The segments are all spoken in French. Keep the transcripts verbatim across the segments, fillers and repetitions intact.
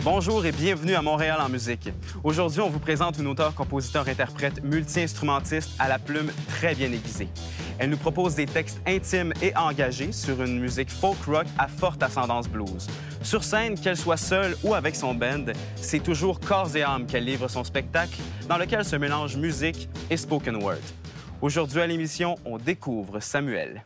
Bonjour et bienvenue à Montréal en musique. Aujourd'hui, on vous présente une auteure, compositeur, interprète, multi-instrumentiste à la plume très bien aiguisée. Elle nous propose des textes intimes et engagés sur une musique folk-rock à forte ascendance blues. Sur scène, qu'elle soit seule ou avec son band, c'est toujours corps et âme qu'elle livre son spectacle dans lequel se mélangent musique et spoken word. Aujourd'hui à l'émission, on découvre Samuel.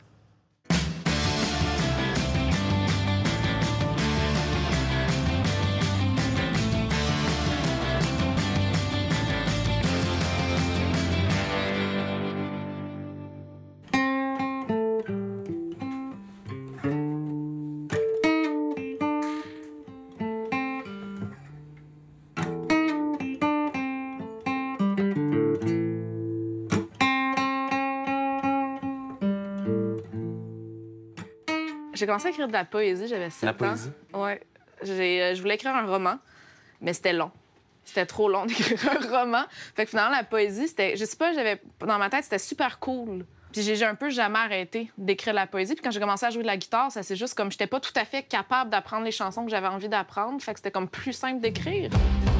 J'ai commencé à écrire de la poésie, j'avais sept ans. La poésie? Ouais. J'ai, euh, je voulais écrire un roman, mais c'était long. C'était trop long d'écrire un roman. Fait que finalement, la poésie, c'était... Je sais pas, j'avais... Dans ma tête, c'était super cool. Puis j'ai, j'ai un peu jamais arrêté d'écrire de la poésie. Puis quand j'ai commencé à jouer de la guitare, ça c'est juste comme... J'étais pas tout à fait capable d'apprendre les chansons que j'avais envie d'apprendre. Fait que c'était comme plus simple d'écrire.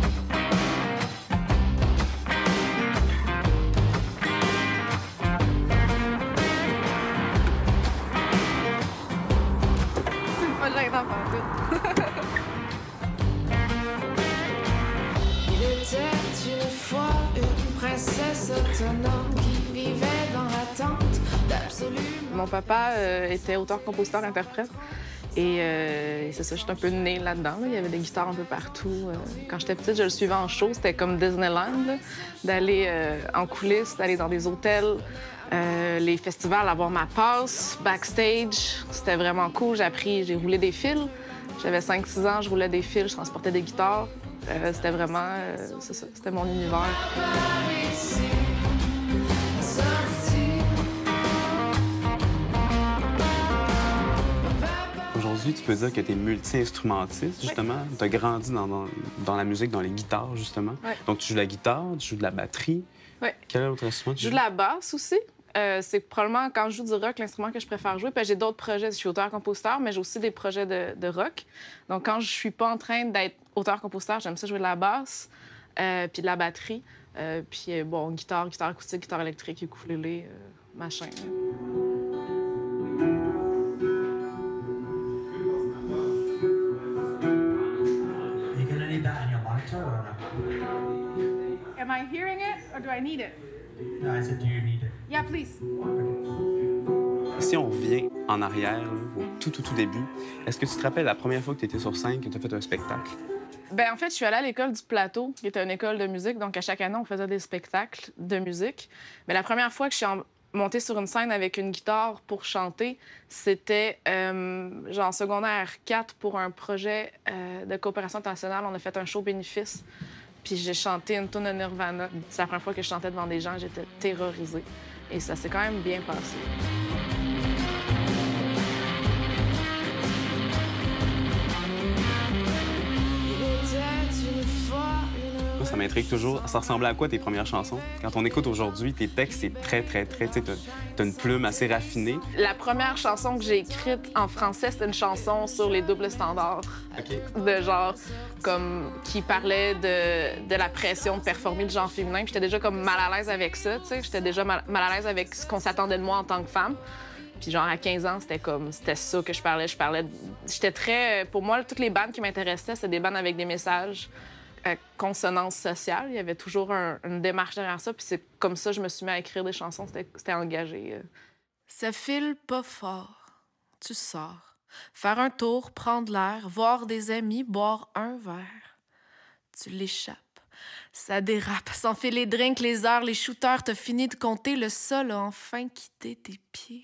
Il était une fois une princesse autonome qui vivait dans l'attente d'absolument. Mon papa euh, était auteur, compositeur, interprète. Et euh, c'est ça, je suis un peu née là-dedans. Là. Il y avait des guitares un peu partout. Euh, quand j'étais petite, je le suivais en show. C'était comme Disneyland, là, d'aller euh, en coulisses, d'aller dans des hôtels, euh, les festivals, avoir ma passe, backstage. C'était vraiment cool. J'ai appris, j'ai roulé des fils. J'avais cinq six ans, je roulais des fils, je transportais des guitares. Euh, c'était vraiment... Euh, c'est ça, c'était mon univers. Aujourd'hui, tu peux dire que tu es multi-instrumentiste, justement. Oui. Tu as grandi dans, dans, dans la musique, dans les guitares, justement. Oui. Donc, tu joues de la guitare, tu joues de la batterie. Oui. Quel autre instrument tu joues? Je joue de la basse aussi. Euh, c'est probablement, quand je joue du rock, l'instrument que je préfère jouer. Puis j'ai d'autres projets. Je suis auteur-compositeur, mais j'ai aussi des projets de, de rock. Donc, quand je suis pas en train d'être auteur-compositeur, j'aime ça jouer de la basse, euh, puis de la batterie. Euh, puis, bon, guitare, guitare acoustique, guitare électrique, ukulélé, euh, machin. Am I hearing it or do I need it? No, I said, do you need it? Yeah, please. Si on revient en arrière, là, au tout, tout, tout début, est-ce que tu te rappelles la première fois que tu étais sur scène, que tu as fait un spectacle? Bien, en fait, je suis allée à l'école du Plateau, qui était une école de musique. Donc, à chaque année, on faisait des spectacles de musique. Mais la première fois que je suis en... montée sur une scène avec une guitare pour chanter, c'était euh, genre secondaire quatre pour un projet euh, de coopération internationale. On a fait un show bénéfice. Puis j'ai chanté une tune de Nirvana. C'est la première fois que je chantais devant des gens, j'étais terrorisée. Et ça s'est quand même bien passé. Moi, ça m'intrigue toujours. Ça ressemblait à quoi tes premières chansons? Quand on écoute aujourd'hui, tes textes, c'est très, très, très... Tu sais, t'as, t'as une plume assez raffinée. La première chanson que j'ai écrite en français, c'était une chanson sur les doubles standards. Okay. De genre, comme, qui parlait de, de la pression de performer le genre féminin. Puis j'étais déjà comme mal à l'aise avec ça, tu sais. J'étais déjà mal, mal à l'aise avec ce qu'on s'attendait de moi en tant que femme. Puis genre, à quinze ans, c'était comme... C'était ça que je parlais. Je parlais... De... J'étais très... Pour moi, toutes les bandes qui m'intéressaient, c'était des bandes avec des messages à consonance sociale. Il y avait toujours un, une démarche derrière ça. Puis c'est comme ça que je me suis mis à écrire des chansons. C'était, c'était engagé. Ça file pas fort. Tu sors. Faire un tour, prendre l'air, voir des amis, boire un verre. Tu l'échappes. Ça dérape. S'enfile les drinks, les heures, les shooters. T'as fini de compter. Le sol a enfin quitté tes pieds.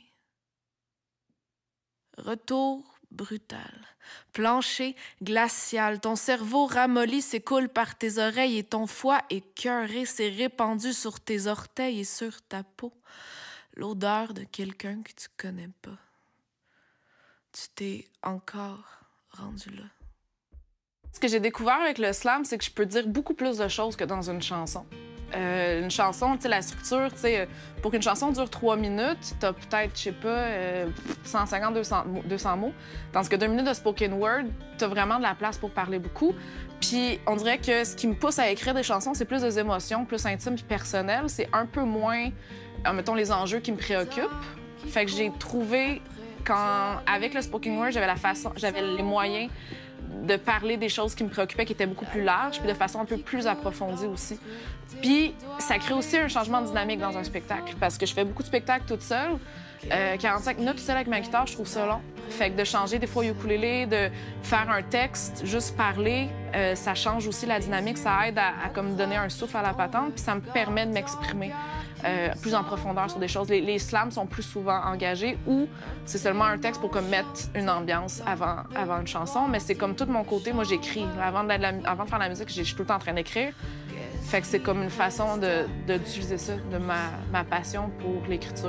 Retour brutal. Plancher glacial. Ton cerveau ramolli s'écoule par tes oreilles et ton foie écœuré s'est répandu sur tes orteils et sur ta peau. L'odeur de quelqu'un que tu connais pas. Tu t'es encore rendu là. Ce que j'ai découvert avec le slam, c'est que je peux dire beaucoup plus de choses que dans une chanson. Euh, une chanson, tu sais, la structure, tu sais, pour qu'une chanson dure trois minutes, t'as peut-être, je sais pas, euh, cent cinquante à deux cents mots. Tandis que deux minutes de spoken word, t'as vraiment de la place pour parler beaucoup. Puis on dirait que ce qui me pousse à écrire des chansons, c'est plus des émotions, plus intimes puis personnelles. C'est un peu moins, euh, mettons, les enjeux qui me préoccupent. Fait que j'ai trouvé, quand, avec le spoken word, j'avais la façon, j'avais les moyens de parler des choses qui me préoccupaient, qui étaient beaucoup plus larges, puis de façon un peu plus approfondie aussi. Puis ça crée aussi un changement de dynamique dans un spectacle, parce que je fais beaucoup de spectacles toute seule. Euh, quarante-cinq minutes toute seule avec ma guitare, je trouve ça long. Fait que de changer des fois au ukulélé, de faire un texte, juste parler, euh, ça change aussi la dynamique, ça aide à, à comme donner un souffle à la patente, puis ça me permet de m'exprimer euh, plus en profondeur sur des choses. Les, les slams sont plus souvent engagés ou c'est seulement un texte pour comme mettre une ambiance avant, avant une chanson, mais c'est comme tout de mon côté, moi j'écris. Avant de, la, avant de faire la musique, je suis tout le temps en train d'écrire. Fait que c'est comme une façon de, de, d'utiliser ça, de ma, ma passion pour l'écriture.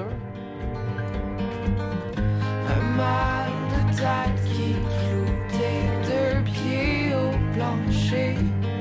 Un mal de tête qui cloue tes deux pieds au plancher.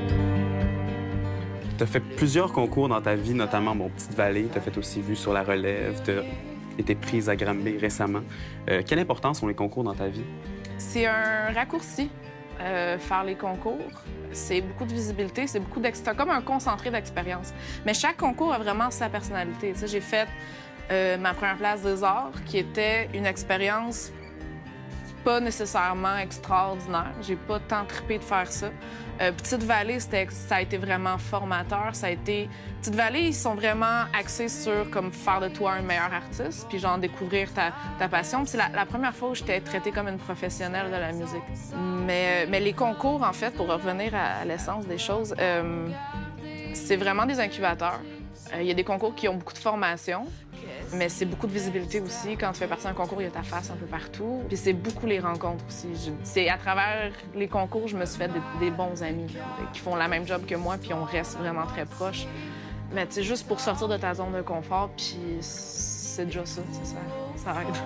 Tu as fait plusieurs concours dans ta vie, notamment Mon Petite Vallée. Tu as fait aussi Vue sur la relève. Tu as été prise à Granby récemment. Euh, quelle importance ont les concours dans ta vie? C'est un raccourci, euh, faire les concours. C'est beaucoup de visibilité, c'est beaucoup d'ex... c'est comme un concentré d'expérience. Mais chaque concours a vraiment sa personnalité. Tu sais, j'ai fait euh, ma première place des arts, qui était une expérience pas nécessairement extraordinaire. J'ai pas tant trippé de faire ça. Euh, Petite Vallée, c'était, ça a été vraiment formateur. Ça a été... Petite Vallée, ils sont vraiment axés sur comme faire de toi un meilleur artiste, puis genre découvrir ta, ta passion. Puis c'est la, la première fois où j'étais traitée comme une professionnelle de la musique. Mais, mais les concours, en fait, pour revenir à, à l'essence des choses, euh, c'est vraiment des incubateurs. Il euh, y a des concours qui ont beaucoup de formation, mais c'est beaucoup de visibilité aussi. Quand tu fais partie d'un concours, il y a ta face un peu partout. Puis c'est beaucoup les rencontres aussi. Je... C'est à travers les concours, je me suis fait des, des bons amis qui font la même job que moi, puis on reste vraiment très proches. Mais tu sais, juste pour sortir de ta zone de confort, puis c'est déjà ça, ça, ça aide.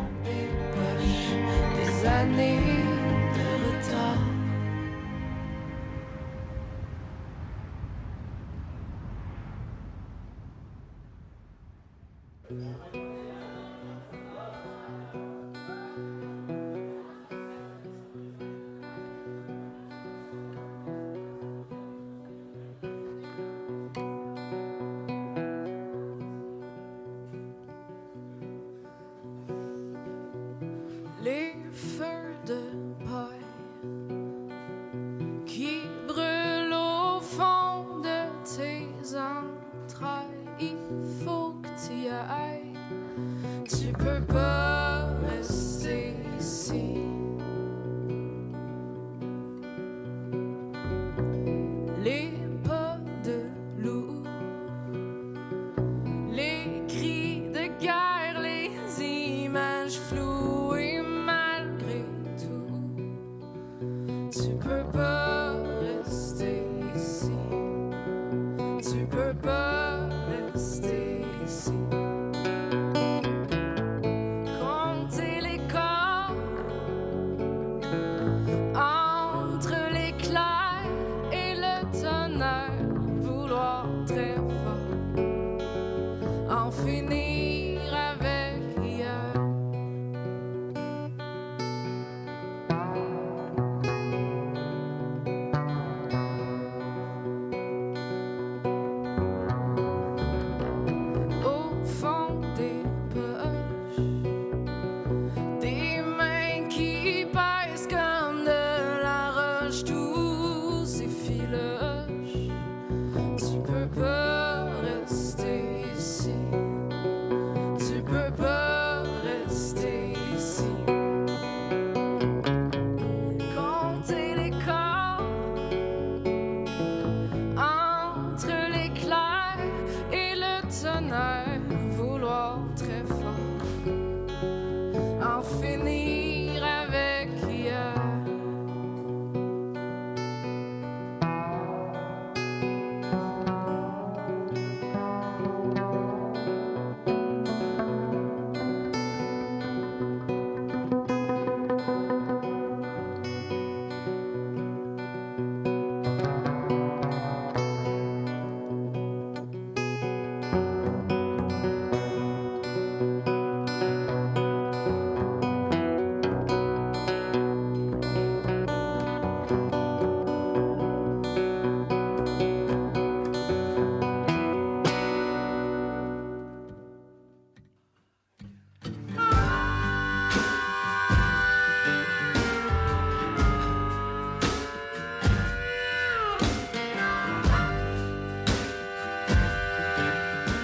Des années de retard. Les feux de paille qui brûlent au fond de tes entrailles, il faut que tu y ailles. Tu peux pas rester ici. Les pas de loup, les cris de guerre, les images floues et malgré tout, tu peux pas rester ici. Tu peux pas rester ici. Compter les corps entre l'éclair et le tonnerre, vouloir très fort en finir avec hier. Au fond des poches, des mains qui pèsent comme de la roche, tous ces filoches. Tu peux pas rester ici. Tu peux pas rester ici. Compter les corps entre l'éclair et le tonnerre, vouloir très fort en finir avec hier.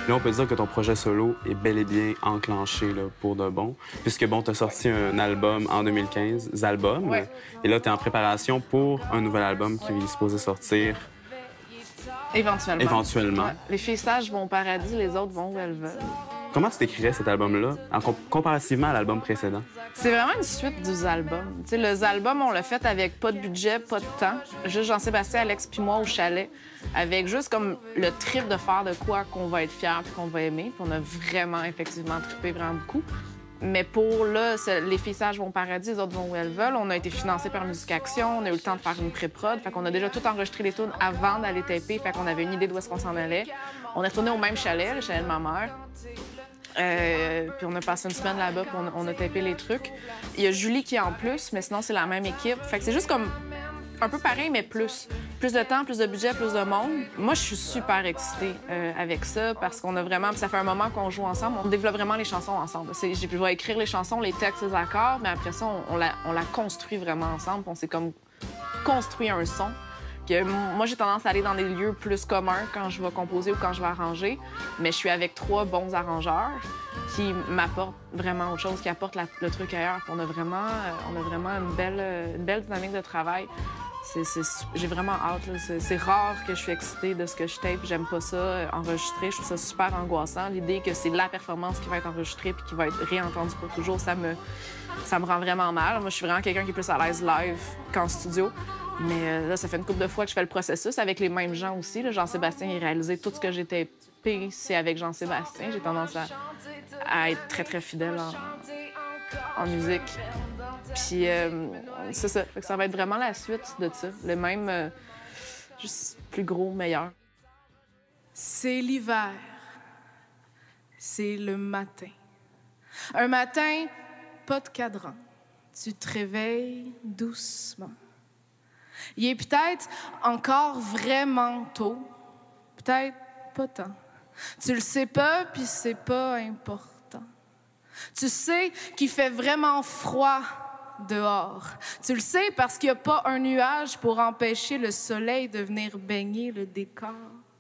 Là, on peut dire que ton projet solo est bel et bien enclenché là, pour de bon, puisque bon, tu as sorti un album en deux mille quinze, Zalbum, Ouais. et là, tu es en préparation pour un nouvel album qui est supposé sortir Éventuellement. éventuellement. Ouais. Les filles sages vont au paradis, les autres vont où elles veulent. Comment tu décrirais cet album-là, en com- comparativement à l'album précédent? C'est vraiment une suite du album. Tu sais, le album, on l'a fait avec pas de budget, pas de temps. Juste Jean-Sébastien, Alex puis moi au chalet, avec juste comme le trip de faire de quoi qu'on va être fiers puis qu'on va aimer. Puis on a vraiment, effectivement, trippé vraiment beaucoup. Mais pour là, c'est- les filles sages vont au paradis, les autres vont où elles veulent. On a été financés par Musique Action, on a eu le temps de faire une pré-prod. Fait qu'on a déjà tout enregistré les tunes avant d'aller taper. Fait qu'on avait une idée d'où est-ce qu'on s'en allait. On est retourné au même chalet, le chalet de ma mère. Euh, puis on a passé une semaine là-bas, puis on, on a tapé les trucs. Il y a Julie qui est en plus, mais sinon, c'est la même équipe. Fait que c'est juste comme un peu pareil, mais plus. Plus de temps, plus de budget, plus de monde. Moi, je suis super excitée euh, avec ça parce qu'on a vraiment... Puis ça fait un moment qu'on joue ensemble. On développe vraiment les chansons ensemble. C'est, j'ai pu écrire les chansons, les textes, les accords, mais après ça, on, on, la, on la construit vraiment ensemble. Puis on s'est comme construit un son. Que moi, j'ai tendance à aller dans des lieux plus communs quand je vais composer ou quand je vais arranger, mais je suis avec trois bons arrangeurs qui m'apportent vraiment autre chose, qui apportent la- le truc ailleurs. Puis on a vraiment, euh, on a vraiment une belle, euh, une belle dynamique de travail. C'est, c'est, j'ai vraiment hâte. Là. C'est, c'est rare que je suis excitée de ce que je tape. J'aime pas ça, euh, enregistrer. Je trouve ça super angoissant. L'idée que c'est la performance qui va être enregistrée puis qui va être réentendue pour toujours, ça me, ça me rend vraiment mal. Moi, je suis vraiment quelqu'un qui est plus à l'aise live qu'en studio. Mais euh, là, ça fait une couple de fois que je fais le processus avec les mêmes gens aussi. Là. Jean-Sébastien, il a réalisé tout ce que j'ai tapé, c'est avec Jean-Sébastien. J'ai tendance à, à être très, très fidèle en, en musique. Puis euh, c'est ça. Fait que ça va être vraiment la suite de ça. Le même, euh, juste plus gros, meilleur. C'est l'hiver. C'est le matin. Un matin, pas de cadran. Tu te réveilles doucement. Il est peut-être encore vraiment tôt, peut-être pas tant. Tu le sais pas, puis c'est pas important. Tu sais qu'il fait vraiment froid dehors. Tu le sais parce qu'il n'y a pas un nuage pour empêcher le soleil de venir baigner le décor.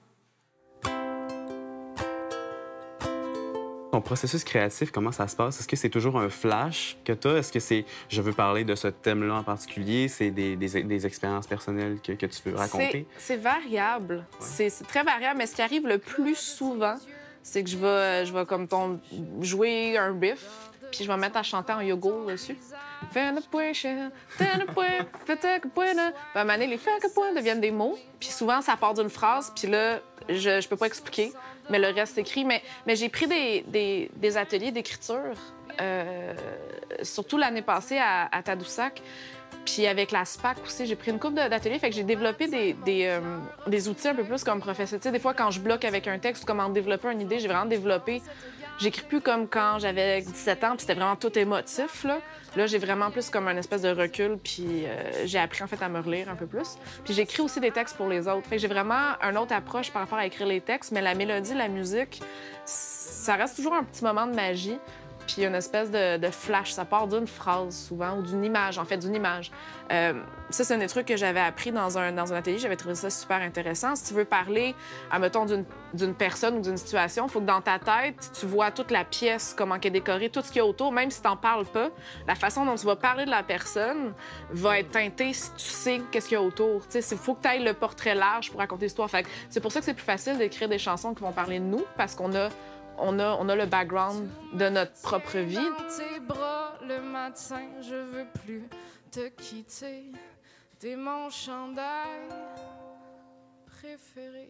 Ton processus créatif, comment ça se passe? Est-ce que c'est toujours un flash que tu as? Est-ce que c'est « je veux parler de ce thème-là en particulier », c'est des, des, des expériences personnelles que, que tu veux raconter? C'est, c'est variable. Ouais. C'est, c'est très variable, mais ce qui arrive le plus souvent, c'est que je vais, je vais comme ton, jouer un riff, puis je vais me mettre à chanter en yogourt dessus. Fais le point, cher, fais le point, fais le point. Puis à un moment donné, les fais le point deviennent des mots. Puis souvent, ça part d'une phrase, puis là, je, je peux pas expliquer, mais le reste s'écrit. Mais, mais j'ai pris des, des, des ateliers d'écriture, euh, surtout l'année passée à, à Tadoussac. Puis avec la SPAC aussi, j'ai pris une couple d'ateliers. Fait que j'ai développé des, des, euh, des outils un peu plus comme professeur. Tu sais, des fois, quand je bloque avec un texte ou comment développer une idée, j'ai vraiment développé... J'écris plus comme quand j'avais dix-sept ans, puis c'était vraiment tout émotif, là. Là, j'ai vraiment plus comme un espèce de recul, puis euh, j'ai appris, en fait, à me relire un peu plus. Puis j'écris aussi des textes pour les autres. Fait que j'ai vraiment une autre approche par rapport à écrire les textes, mais la mélodie, la musique, ça reste toujours un petit moment de magie. Puis une espèce de, de flash. Ça part d'une phrase, souvent, ou d'une image, en fait, d'une image. Euh, ça, c'est un des trucs que j'avais appris dans un, dans un atelier. J'avais trouvé ça super intéressant. Si tu veux parler, admettons, d'une, d'une personne ou d'une situation, il faut que dans ta tête, tu vois toute la pièce, comment elle est décorée, tout ce qu'il y a autour, même si tu n'en parles pas. La façon dont tu vas parler de la personne va être teintée si tu sais qu'est-ce qu'il y a autour. Il faut que tu ailles le portrait large pour raconter l'histoire. Fait que c'est pour ça que c'est plus facile d'écrire des chansons qui vont parler de nous, parce qu'on a On a, on a le background de notre propre vie. Dans tes bras le matin, je veux plus te quitter. T'es mon chandail préféré.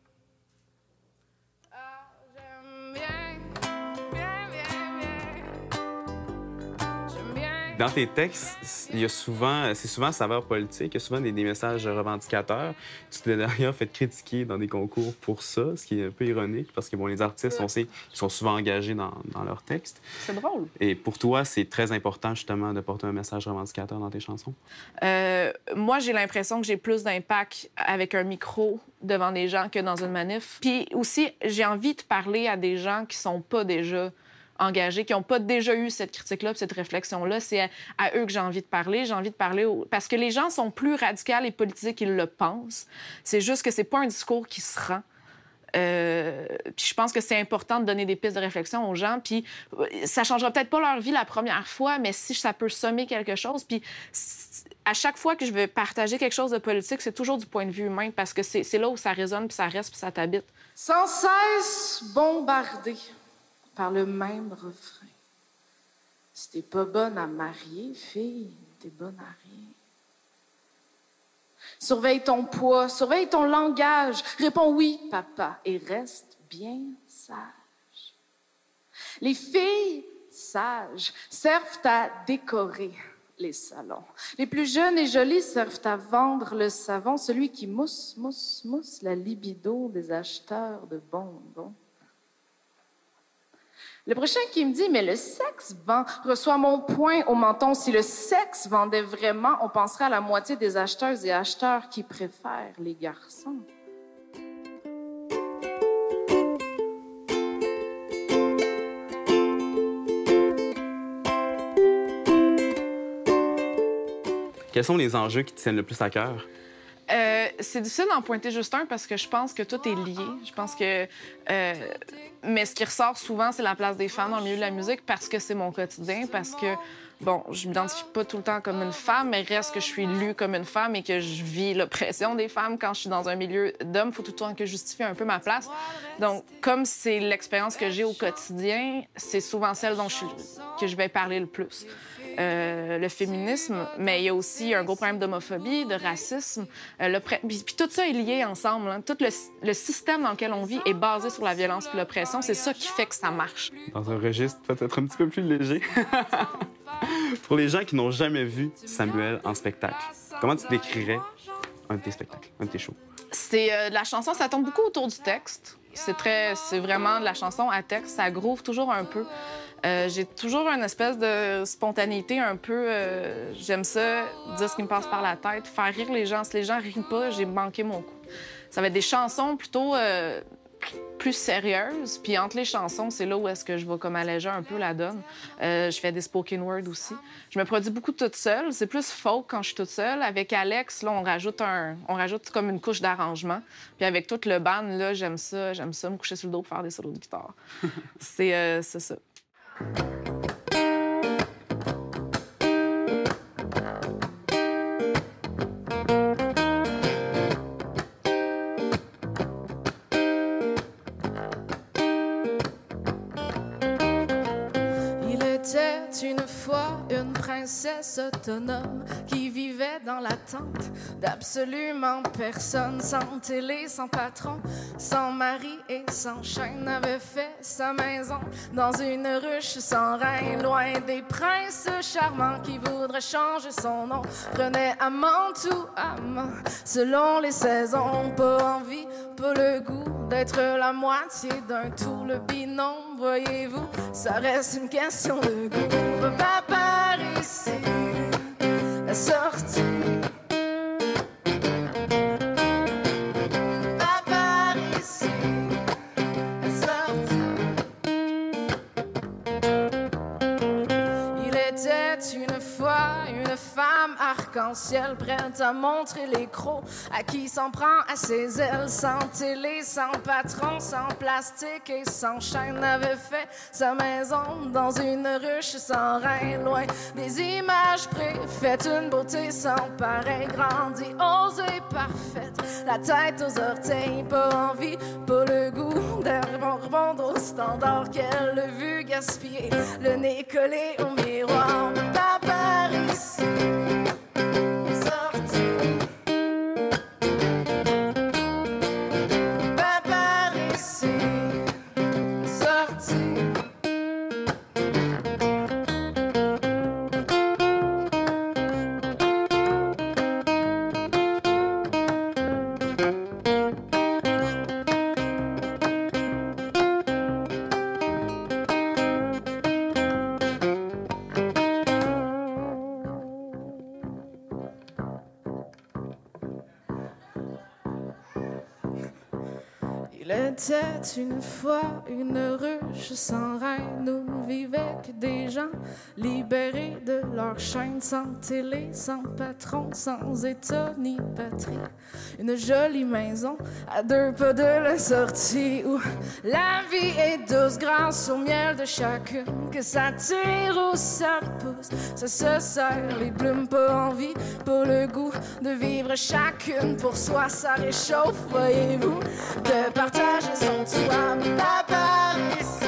Ah, j'aime bien, bien, bien, bien. J'aime bien. Dans tes textes, il y a souvent, c'est souvent saveur politique, il y a souvent des, des messages revendicateurs. Tu t'es d'ailleurs fait critiquer dans des concours pour ça, ce qui est un peu ironique, parce que bon, les artistes, on sait, ils sont souvent engagés dans, dans leurs textes. C'est drôle. Et pour toi, c'est très important, justement, de porter un message revendicateur dans tes chansons? Euh, moi, j'ai l'impression que j'ai plus d'impact avec un micro devant des gens que dans une manif. Puis aussi, j'ai envie de parler à des gens qui sont pas déjà engagés, qui n'ont pas déjà eu cette critique-là, cette réflexion-là. C'est à, à eux que j'ai envie de parler. J'ai envie de parler au... parce que les gens sont plus radicaux et politisés qu'ils le pensent. C'est juste que c'est pas un discours qui se rend. Euh, puis je pense que c'est important de donner des pistes de réflexion aux gens. Puis ça changera peut-être pas leur vie la première fois, mais si ça peut sommer quelque chose. Puis à chaque fois que je vais partager quelque chose de politique, c'est toujours du point de vue humain parce que c'est, c'est là où ça résonne, puis ça reste, puis ça t'habite. Sans cesse bombardé par le même refrain. Si t'es pas bonne à marier, fille, t'es bonne à rien. Surveille ton poids, surveille ton langage. Réponds oui, papa, et reste bien sage. Les filles sages servent à décorer les salons. Les plus jeunes et jolies servent à vendre le savon, celui qui mousse, mousse, mousse la libido des acheteurs de bonbons. Le prochain qui me dit, mais le sexe vend, reçoit mon point au menton. Si le sexe vendait vraiment, on penserait à la moitié des acheteuses et acheteurs qui préfèrent les garçons. Quels sont les enjeux qui te tiennent le plus à cœur? Euh, c'est difficile d'en pointer juste un parce que je pense que tout est lié. Je pense que... Euh, mais ce qui ressort souvent, c'est la place des femmes dans le milieu de la musique parce que c'est mon quotidien, parce que, bon, je m'identifie pas tout le temps comme une femme, mais reste que je suis lue comme une femme et que je vis l'oppression des femmes quand je suis dans un milieu d'hommes. Il faut tout le temps que je justifie un peu ma place. Donc, comme c'est l'expérience que j'ai au quotidien, c'est souvent celle dont je suis, que je vais parler le plus. Euh, le féminisme, mais il y a aussi un gros problème d'homophobie, de racisme. Euh, le pré... puis, puis tout ça est lié ensemble. Hein. Tout le, le système dans lequel on vit est basé sur la violence et l'oppression. C'est ça qui fait que ça marche. Dans un registre peut-être un petit peu plus léger. Pour les gens qui n'ont jamais vu Samuel en spectacle, comment tu décrirais un de tes spectacles, un de tes shows? C'est euh, de la chanson, ça tombe beaucoup autour du texte. C'est très, c'est vraiment de la chanson à texte. Ça groove toujours un peu. Euh, j'ai toujours une espèce de spontanéité un peu... Euh, j'aime ça, dire ce qui me passe par la tête, faire rire les gens. Si les gens rient pas, j'ai manqué mon coup. Ça va être des chansons plutôt euh, plus sérieuses. Puis entre les chansons, c'est là où est-ce que je vais comme alléger un peu la donne. Euh, je fais des spoken word aussi. Je me produis beaucoup toute seule. C'est plus folk quand je suis toute seule. Avec Alex, là, on rajoute un, on rajoute comme une couche d'arrangement. Puis avec tout le band, là, j'aime ça, j'aime ça me coucher sur le dos pour faire des solos de guitare. c'est, euh, c'est ça. Il était une fois une princesse autonome qui vivait dans l'attente d'absolument personne, sans télé, sans patron, sans mari et sans chaîne, avait fait sa maison dans une ruche sans rein, loin des princes charmants qui voudraient changer son nom, prenait amant ou amant selon les saisons, pas envie, pas le goût d'être la moitié d'un tout, le binôme, voyez-vous, ça reste une question de goût. Pas par ici, la sortie. Pas par ici, la sortie. Il était une fois une femme arc-en-ciel prête à montrer les crocs, à qui s'en prend à ses ailes, sans télé, sans patron, sans plastique et sans chaîne, avait fait sa maison dans une ruche sans rein, loin des images préfaites, une beauté sans pareil, grandiose et parfaite, la tête aux orteils, pas envie, pas le goût de répondre aux standards qu'elle a vu gaspiller, le nez collé au miroir, pas par ici. Il était une fois une ruche sans reine où vivaient que des gens libérés de leur chaîne, sans télé, sans patron, sans état ni patrie. Une jolie maison à deux pas de la sortie où la vie est douce grâce au miel de chacune, que ça tire ou ça pousse, ça se serre les plumes, pas envie pour le goût de vivre chacune pour soi, ça réchauffe, voyez-vous, de partager son toit. Papa ici.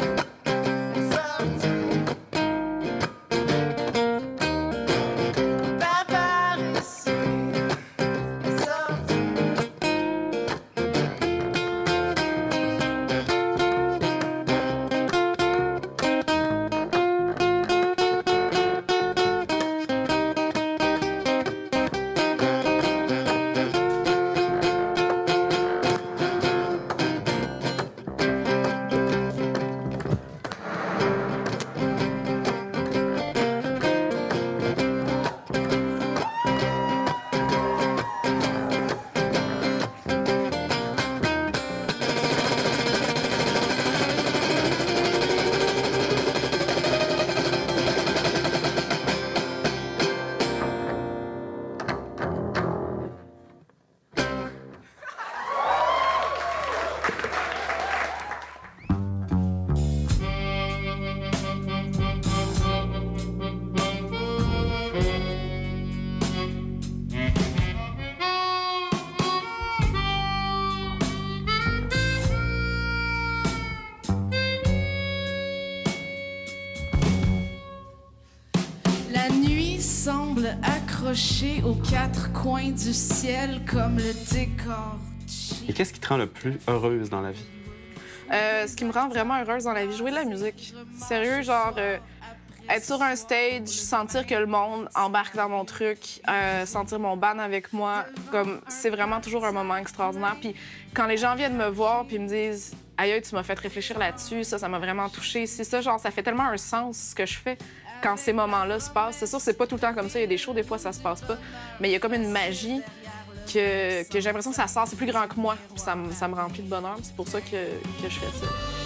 Accroché aux quatre coins du ciel comme le décor. Et qu'est-ce qui te rend le plus heureuse dans la vie? Euh, ce qui me rend vraiment heureuse dans la vie, jouer de la musique. Sérieux, genre, euh, être sur un stage, sentir que le monde embarque dans mon truc, euh, sentir mon band avec moi, comme c'est vraiment toujours un moment extraordinaire. Puis quand les gens viennent me voir puis me disent « Aïe, tu m'as fait réfléchir là-dessus, ça, ça m'a vraiment touché. » C'est ça, genre, ça fait tellement un sens ce que je fais. Quand ces moments-là se passent, c'est sûr, c'est pas tout le temps comme ça. Il y a des shows, des fois, ça se passe pas. Mais il y a comme une magie que, que j'ai l'impression que ça sort. C'est plus grand que moi. Puis ça, me, ça me remplit de bonheur. C'est pour ça que, que je fais ça.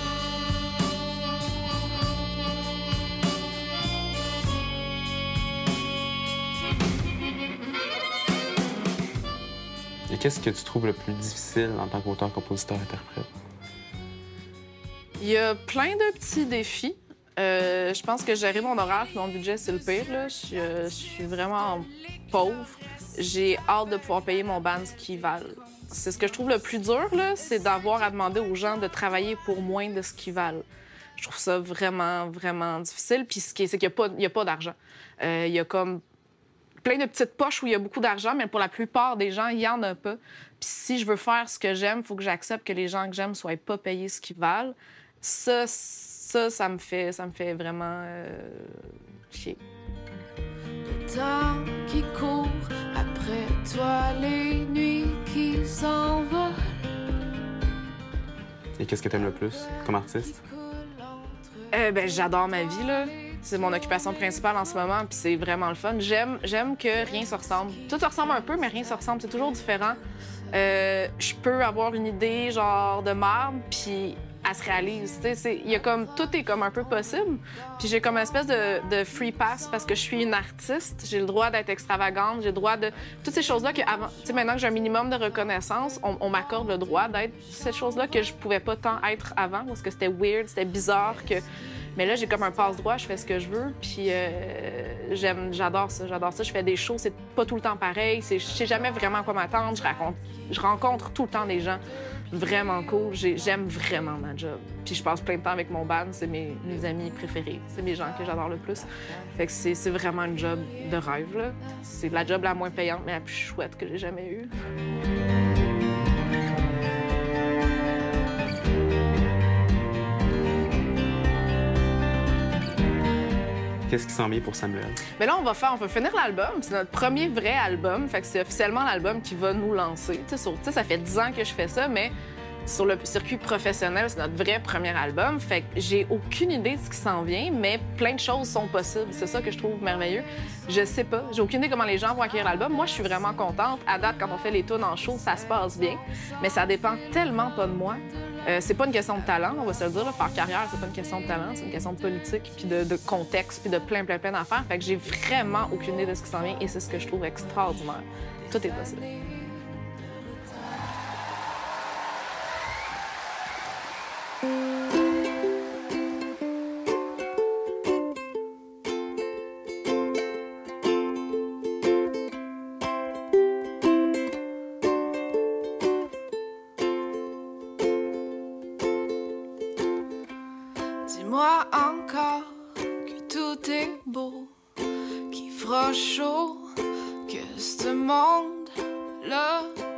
Et qu'est-ce que tu trouves le plus difficile en tant qu'auteur, compositeur, interprète? Il y a plein de petits défis. Euh, je pense que gérer mon horaire et mon budget, c'est le pire. Là. Je, euh, je suis vraiment pauvre. J'ai hâte de pouvoir payer mon band ce qu'ils valent. C'est ce que je trouve le plus dur, là, c'est d'avoir à demander aux gens de travailler pour moins de ce qu'ils valent. Je trouve ça vraiment, vraiment difficile. Puis ce qui est, c'est qu'il n'y a pas, pas d'argent. Euh, il y a comme plein de petites poches où il y a beaucoup d'argent, mais pour la plupart des gens, il n'y en a pas. Puis si je veux faire ce que j'aime, il faut que j'accepte que les gens que j'aime ne soient pas payés ce qu'ils valent. Ça, Ça, ça me fait, ça me fait vraiment euh, chier. Le temps qui court après toi, les nuits qui s'envolent. Et qu'est-ce que t'aimes le plus comme artiste? Euh, ben, j'adore ma vie, là. C'est mon occupation principale en ce moment, puis c'est vraiment le fun. J'aime, j'aime que rien se ressemble. Tout se ressemble un peu, mais rien se ressemble. C'est toujours différent. Euh, je peux avoir une idée, genre, de marbre, puis elle se réalise. Il y a comme, tout est comme un peu possible. Puis j'ai comme une espèce de, de free pass parce que je suis une artiste. J'ai le droit d'être extravagante. J'ai le droit de... Toutes ces choses-là que avant... Tu sais, maintenant que j'ai un minimum de reconnaissance, on, on m'accorde le droit d'être cette chose-là que je pouvais pas tant être avant parce que c'était weird, c'était bizarre que... Mais là, j'ai comme un passe-droit, je fais ce que je veux, puis euh, j'aime, j'adore ça, j'adore ça. Je fais des shows, c'est pas tout le temps pareil, c'est, je sais jamais vraiment à quoi m'attendre, je, raconte, je rencontre tout le temps des gens vraiment cool, j'ai, j'aime vraiment ma job. Puis je passe plein de temps avec mon band, c'est mes, mes amis préférés, c'est mes gens que j'adore le plus. Fait que c'est, c'est vraiment un job de rêve, là. C'est la job la moins payante, mais la plus chouette que j'ai jamais eue. Qu'est-ce qui s'en vient pour Samuel? Mais là, on va faire, on va finir l'album. C'est notre premier vrai album. Fait que c'est officiellement l'album qui va nous lancer. Tu sais, ça fait dix ans que je fais ça, mais sur le circuit professionnel, c'est notre vrai premier album. Fait que j'ai aucune idée de ce qui s'en vient, mais plein de choses sont possibles. C'est ça que je trouve merveilleux. Je sais pas. J'ai aucune idée comment les gens vont accueillir l'album. Moi, je suis vraiment contente. À date, quand on fait les tunes en show, ça se passe bien. Mais ça dépend tellement pas de moi. Euh, c'est pas une question de talent, on va se le dire. Là. Faire carrière, c'est pas une question de talent, c'est une question de politique, puis de, de contexte, puis de plein, plein, plein d'affaires. Fait que j'ai vraiment aucune idée de ce qui s'en vient et c'est ce que je trouve extraordinaire. Tout est possible. Dis-moi encore que tout est beau, qu'il fera chaud, que ce monde-là